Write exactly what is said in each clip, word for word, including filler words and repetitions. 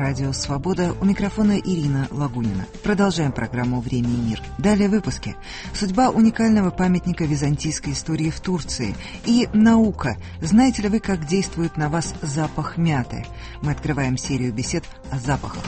радио «Свобода», у микрофона Ирина Лагунина. Продолжаем программу «Время и мир». Далее в выпуске. Судьба уникального памятника византийской истории в Турции. И наука. Знаете ли вы, как действует на вас запах мяты? Мы открываем серию бесед о запахах.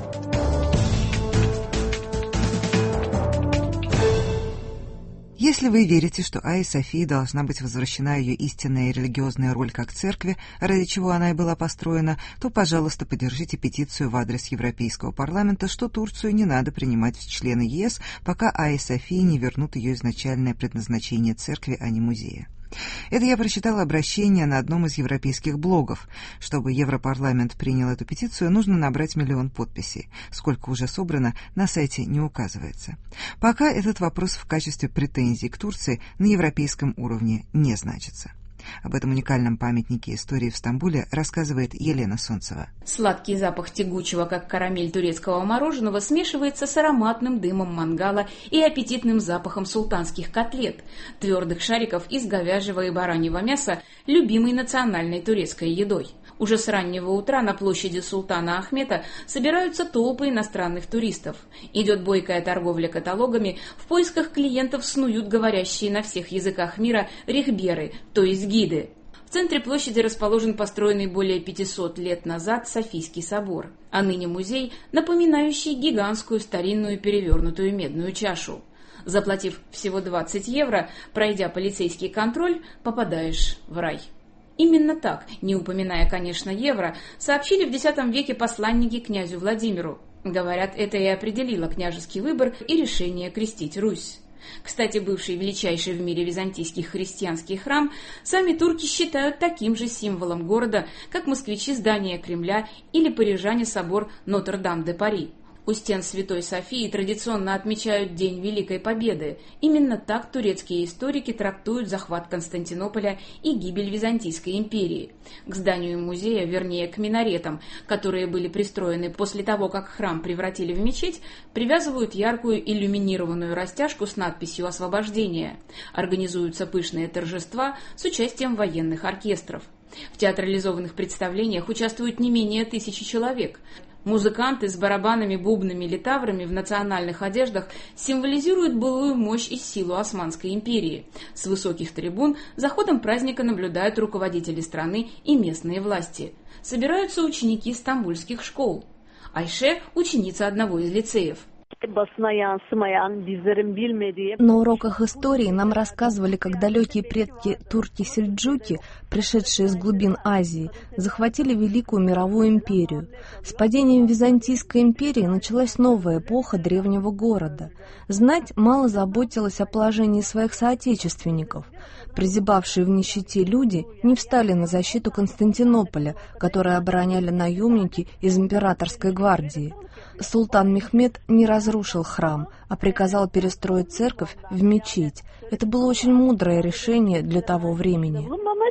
Если вы верите, что Айе Софии должна быть возвращена ее истинная религиозная роль как церкви, ради чего она и была построена, то, пожалуйста, поддержите петицию в адрес Европейского парламента, что Турцию не надо принимать в члены ЕС, пока Айе Софии не вернут ее изначальное предназначение церкви, а не музея. Это я прочитала обращение на одном из европейских блогов. Чтобы Европарламент принял эту петицию, нужно набрать миллион подписей. Сколько уже собрано, на сайте не указывается. Пока этот вопрос в качестве претензий к Турции на европейском уровне не значится. Об этом уникальном памятнике истории в Стамбуле рассказывает Елена Солнцева. Сладкий запах тягучего, как карамель турецкого мороженого, смешивается с ароматным дымом мангала и аппетитным запахом султанских котлет, твердых шариков из говяжьего и бараньего мяса, любимой национальной турецкой едой. Уже с раннего утра на площади Султана Ахмета собираются толпы иностранных туристов. Идет бойкая торговля каталогами, в поисках клиентов снуют говорящие на всех языках мира рехберы, то есть гиды. В центре площади расположен построенный более пятисот лет назад Софийский собор, а ныне музей, напоминающий гигантскую старинную перевернутую медную чашу. Заплатив всего двадцать евро, пройдя полицейский контроль, попадаешь в рай. Именно так, не упоминая, конечно, евро, сообщили в десятом веке посланники князю Владимиру. Говорят, это и определило княжеский выбор и решение крестить Русь. Кстати, бывший величайший в мире византийский христианский храм сами турки считают таким же символом города, как москвичи здание Кремля или парижане собор Нотр-Дам-де-Пари. У стен Святой Софии традиционно отмечают День Великой Победы. Именно так турецкие историки трактуют захват Константинополя и гибель Византийской империи. К зданию музея, вернее к минаретам, которые были пристроены после того, как храм превратили в мечеть, привязывают яркую иллюминированную растяжку с надписью «Освобождение». Организуются пышные торжества с участием военных оркестров. В театрализованных представлениях участвуют не менее тысячи человек. Музыканты с барабанами, бубнами, литаврами в национальных одеждах символизируют былую мощь и силу Османской империи. С высоких трибун за ходом праздника наблюдают руководители страны и местные власти. Собираются ученики стамбульских школ. Айше – ученица одного из лицеев. На уроках истории нам рассказывали, как далекие предки турки-сельджуки, пришедшие из глубин Азии, захватили Великую мировую империю. С падением Византийской империи началась новая эпоха древнего города. Знать мало заботилась о положении своих соотечественников. Прозябавшие в нищете люди не встали на защиту Константинополя, который обороняли наемники из императорской гвардии. Султан Мехмед не разрушил храм, а приказал перестроить церковь в мечеть. Это было очень мудрое решение для того времени.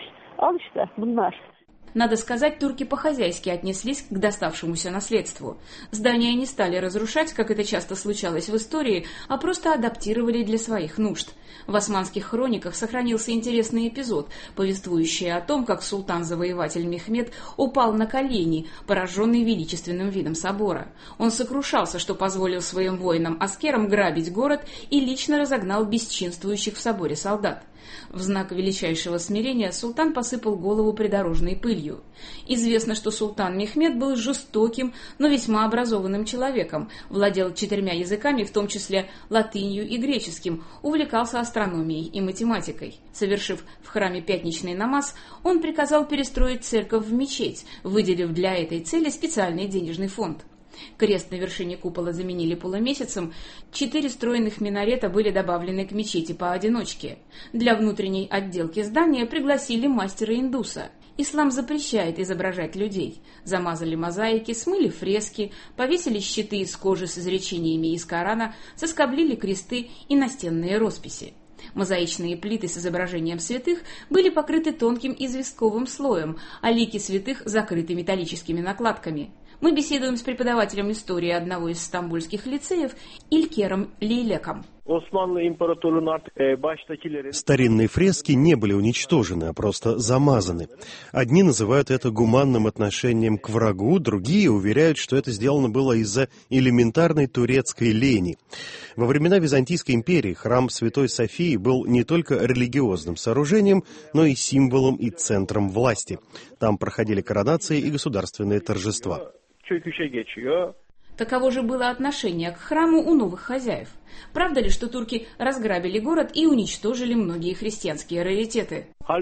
Надо сказать, турки по-хозяйски отнеслись к доставшемуся наследству. Здания не стали разрушать, как это часто случалось в истории, а просто адаптировали для своих нужд. В османских хрониках сохранился интересный эпизод, повествующий о том, как султан-завоеватель Мехмед упал на колени, пораженный величественным видом собора. Он сокрушался, что позволил своим воинам-аскерам грабить город и лично разогнал бесчинствующих в соборе солдат. В знак величайшего смирения султан посыпал голову придорожной пылью. Известно, что султан Мехмед был жестоким, но весьма образованным человеком, владел четырьмя языками, в том числе латынью и греческим, увлекался астрономией и математикой. Совершив в храме пятничный намаз, он приказал перестроить церковь в мечеть, выделив для этой цели специальный денежный фонд. Крест на вершине купола заменили полумесяцем, четыре стройных минарета были добавлены к мечети поодиночке. Для внутренней отделки здания пригласили мастера-индуса. Ислам запрещает изображать людей. Замазали мозаики, смыли фрески, повесили щиты из кожи с изречениями из Корана, соскоблили кресты и настенные росписи. Мозаичные плиты с изображением святых были покрыты тонким известковым слоем, а лики святых закрыты металлическими накладками. Мы беседуем с преподавателем истории одного из стамбульских лицеев Илькером Лейлеком. Старинные фрески не были уничтожены, а просто замазаны. Одни называют это гуманным отношением к врагу, другие уверяют, что это сделано было из-за элементарной турецкой лени. Во времена Византийской империи храм Святой Софии был не только религиозным сооружением, но и символом и центром власти. Там проходили коронации и государственные торжества. Таково же было отношение к храму у новых хозяев. Правда ли, что турки разграбили город и уничтожили многие христианские раритеты?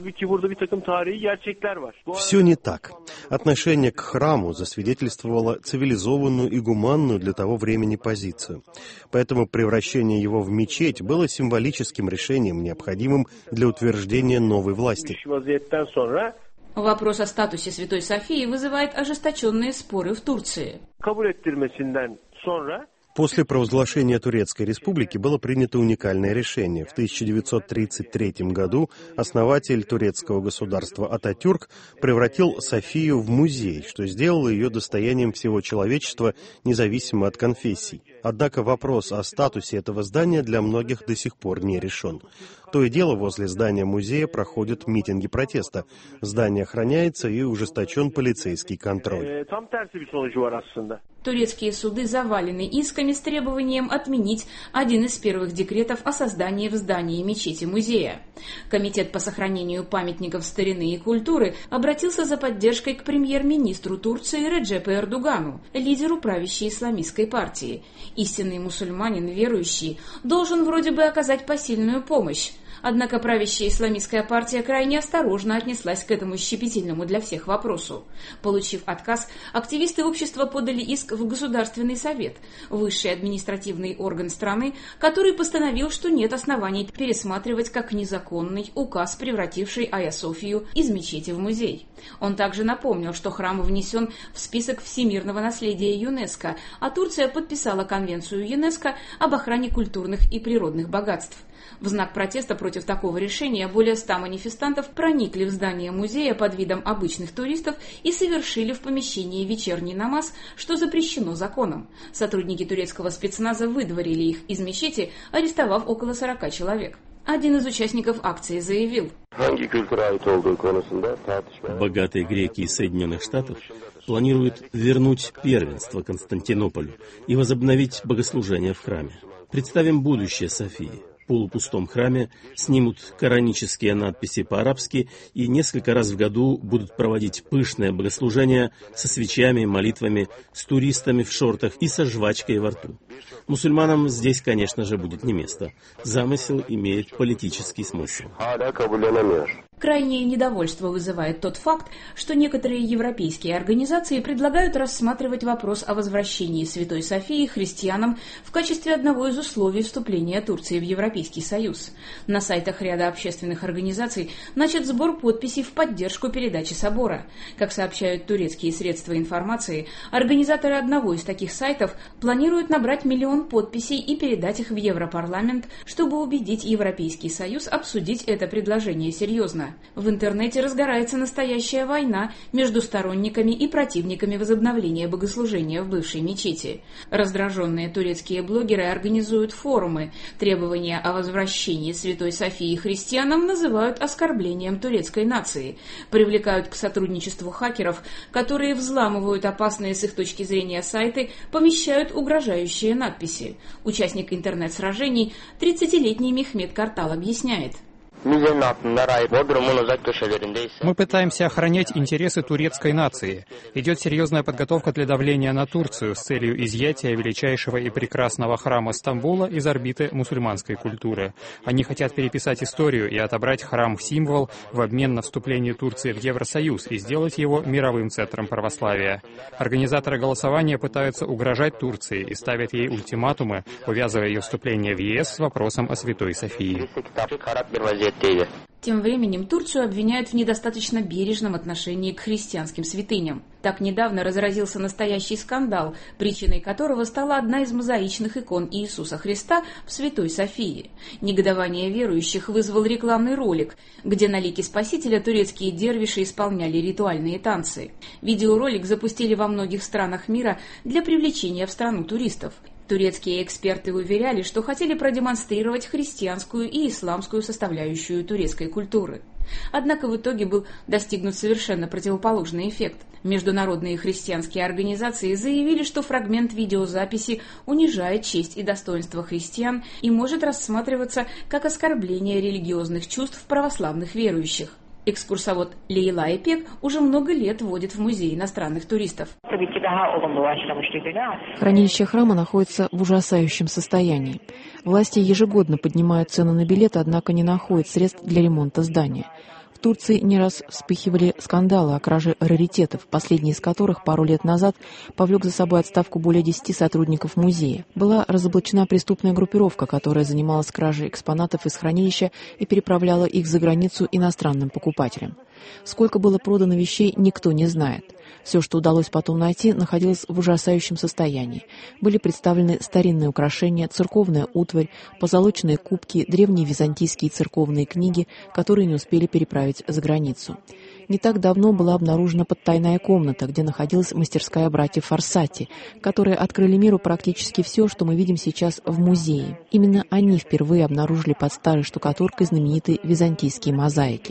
Все не так. Отношение к храму засвидетельствовало цивилизованную и гуманную для того времени позицию. Поэтому превращение его в мечеть было символическим решением, необходимым для утверждения новой власти. Вопрос о статусе Святой Софии вызывает ожесточенные споры в Турции. После провозглашения Турецкой Республики было принято уникальное решение. В тысяча девятьсот тридцать третьем году основатель турецкого государства Ататюрк превратил Софию в музей, что сделало ее достоянием всего человечества, независимо от конфессий. Однако вопрос о статусе этого здания для многих до сих пор не решен. То и дело, возле здания музея проходят митинги протеста. Здание охраняется и ужесточен полицейский контроль. Турецкие суды завалены исками с требованием отменить один из первых декретов о создании в здании мечети-музея. Комитет по сохранению памятников старины и культуры обратился за поддержкой к премьер-министру Турции Реджепу Эрдогану, лидеру правящей исламистской партии. Истинный мусульманин, верующий, должен вроде бы оказать посильную помощь. Однако правящая исламистская партия крайне осторожно отнеслась к этому щепетильному для всех вопросу. Получив отказ, активисты общества подали иск в Государственный совет, высший административный орган страны, который постановил, что нет оснований пересматривать как незаконный указ, превративший Айя Софию из мечети в музей. Он также напомнил, что храм внесен в список всемирного наследия ЮНЕСКО, а Турция подписала Конвенцию ЮНЕСКО об охране культурных и природных богатств. В знак протеста против такого решения более ста манифестантов проникли в здание музея под видом обычных туристов и совершили в помещении вечерний намаз, что запрещено законом. Сотрудники турецкого спецназа выдворили их из мечети, арестовав около сорока человек. Один из участников акции заявил: богатые греки из Соединенных Штатов планируют вернуть первенство Константинополю и возобновить богослужение в храме. Представим будущее Софии. В полупустом храме снимут коранические надписи по-арабски и несколько раз в году будут проводить пышное богослужение со свечами, молитвами, с туристами в шортах и со жвачкой во рту. Мусульманам здесь, конечно же, будет не место. Замысел имеет политический смысл. Крайнее недовольство вызывает тот факт, что некоторые европейские организации предлагают рассматривать вопрос о возвращении Святой Софии христианам в качестве одного из условий вступления Турции в Европейский Союз. На сайтах ряда общественных организаций начат сбор подписей в поддержку передачи собора. Как сообщают турецкие средства информации, организаторы одного из таких сайтов планируют набрать миллион подписей и передать их в Европарламент, чтобы убедить Европейский Союз обсудить это предложение серьезно. В интернете разгорается настоящая война между сторонниками и противниками возобновления богослужения в бывшей мечети. Раздраженные турецкие блогеры организуют форумы. Требования о возвращении Святой Софии христианам называют оскорблением турецкой нации. Привлекают к сотрудничеству хакеров, которые взламывают опасные с их точки зрения сайты, помещают угрожающие надписи. Участник интернет-сражений, тридцатилетний Мехмед Картал, объясняет: мы пытаемся охранять интересы турецкой нации. Идет серьезная подготовка для давления на Турцию с целью изъятия величайшего и прекрасного храма Стамбула из орбиты мусульманской культуры. Они хотят переписать историю и отобрать храм-символ в обмен на вступление Турции в Евросоюз и сделать его мировым центром православия. Организаторы голосования пытаются угрожать Турции и ставят ей ультиматумы, увязывая ее вступление в ЕС с вопросом о Святой Софии. Тем временем Турцию обвиняют в недостаточно бережном отношении к христианским святыням. Так недавно разразился настоящий скандал, причиной которого стала одна из мозаичных икон Иисуса Христа в Святой Софии. Негодование верующих вызвал рекламный ролик, где на лике Спасителя турецкие дервиши исполняли ритуальные танцы. Видеоролик запустили во многих странах мира для привлечения в страну туристов. Турецкие эксперты уверяли, что хотели продемонстрировать христианскую и исламскую составляющую турецкой культуры. Однако в итоге был достигнут совершенно противоположный эффект. Международные христианские организации заявили, что фрагмент видеозаписи унижает честь и достоинство христиан и может рассматриваться как оскорбление религиозных чувств православных верующих. Экскурсовод Лейла Айпек уже много лет водит в музей иностранных туристов. Хранилище храма находится в ужасающем состоянии. Власти ежегодно поднимают цены на билеты, однако не находят средств для ремонта здания. В Турции не раз вспыхивали скандалы о краже раритетов, последний из которых пару лет назад повлек за собой отставку более десяти сотрудников музея. Была разоблачена преступная группировка, которая занималась кражей экспонатов из хранилища и переправляла их за границу иностранным покупателям. Сколько было продано вещей, никто не знает. Все, что удалось потом найти, находилось в ужасающем состоянии. Были представлены старинные украшения, церковная утварь, позолоченные кубки, древние византийские церковные книги, которые не успели переправить за границу. Не так давно была обнаружена подтайная комната, где находилась мастерская братьев Форсати, которые открыли миру практически все, что мы видим сейчас в музее. Именно они впервые обнаружили под старой штукатуркой знаменитые византийские мозаики.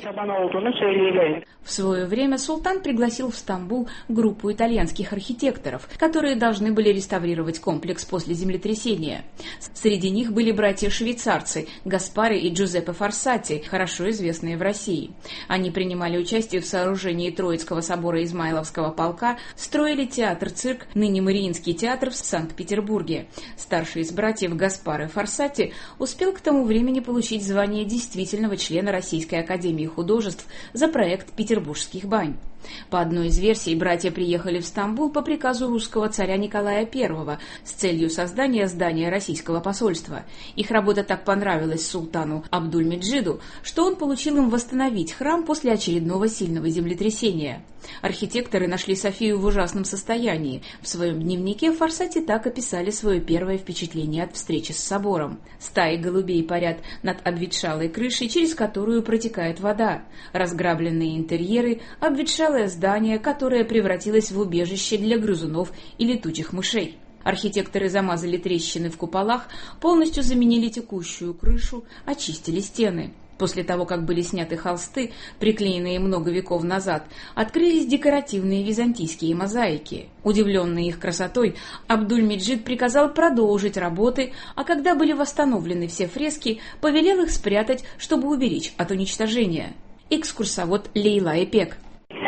В свое время султан пригласил в Стамбул группу итальянских архитекторов, которые должны были реставрировать комплекс после землетрясения. Среди них были братья-швейцарцы Гаспари и Джузеппе Форсати, хорошо известные в России. Они принимали участие в сооружении Троицкого собора Измайловского полка, строили театр-цирк, ныне Мариинский театр в Санкт-Петербурге. Старший из братьев Гаспари Форсати успел к тому времени получить звание действительного члена Российской академии художеств за проект «Петербургских бань». По одной из версий, братья приехали в Стамбул по приказу русского царя Николая Первого с целью создания здания российского посольства. Их работа так понравилась султану Абдуль-Меджиду, что он получил им восстановить храм после очередного сильного землетрясения. Архитекторы нашли Софию в ужасном состоянии. В своем дневнике Форсати так описали свое первое впечатление от встречи с собором. Стаи голубей парят над обветшалой крышей, через которую протекает вода. Разграбленные интерьеры, обветшалое здание, которое превратилось в убежище для грызунов и летучих мышей. Архитекторы замазали трещины в куполах, полностью заменили текущую крышу, очистили стены. После того, как были сняты холсты, приклеенные много веков назад, открылись декоративные византийские мозаики. Удивленный их красотой, Абдуль-Меджид приказал продолжить работы, а когда были восстановлены все фрески, повелел их спрятать, чтобы уберечь от уничтожения. Экскурсовод Лейла Айпек.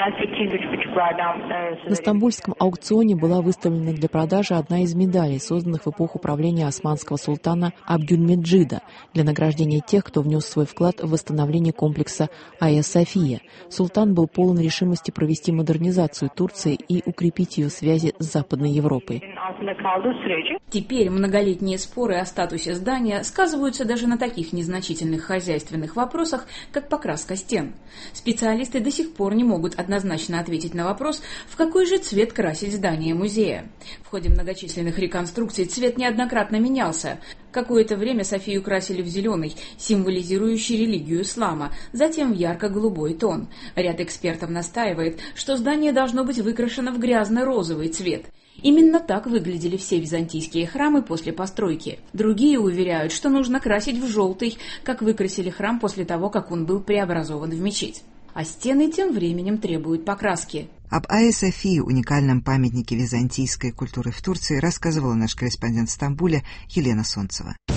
На стамбульском аукционе была выставлена для продажи одна из медалей, созданных в эпоху правления османского султана Абдюльмеджида для награждения тех, кто внес свой вклад в восстановление комплекса Айя-София. Султан был полон решимости провести модернизацию Турции и укрепить ее связи с Западной Европой. Теперь многолетние споры о статусе здания сказываются даже на таких незначительных хозяйственных вопросах, как покраска стен. Специалисты до сих пор не могут однозначно ответить на вопрос, в какой же цвет красить здание музея. В ходе многочисленных реконструкций цвет неоднократно менялся. Какое-то время Софию красили в зеленый, символизирующий религию ислама, затем в ярко-голубой тон. Ряд экспертов настаивает, что здание должно быть выкрашено в грязно-розовый цвет. Именно так выглядели все византийские храмы после постройки. Другие уверяют, что нужно красить в желтый, как выкрасили храм после того, как он был преобразован в мечеть. А стены тем временем требуют покраски. Об Айя-Софии, уникальном памятнике византийской культуры в Турции, рассказывала наш корреспондент в Стамбуле Елена Солнцева.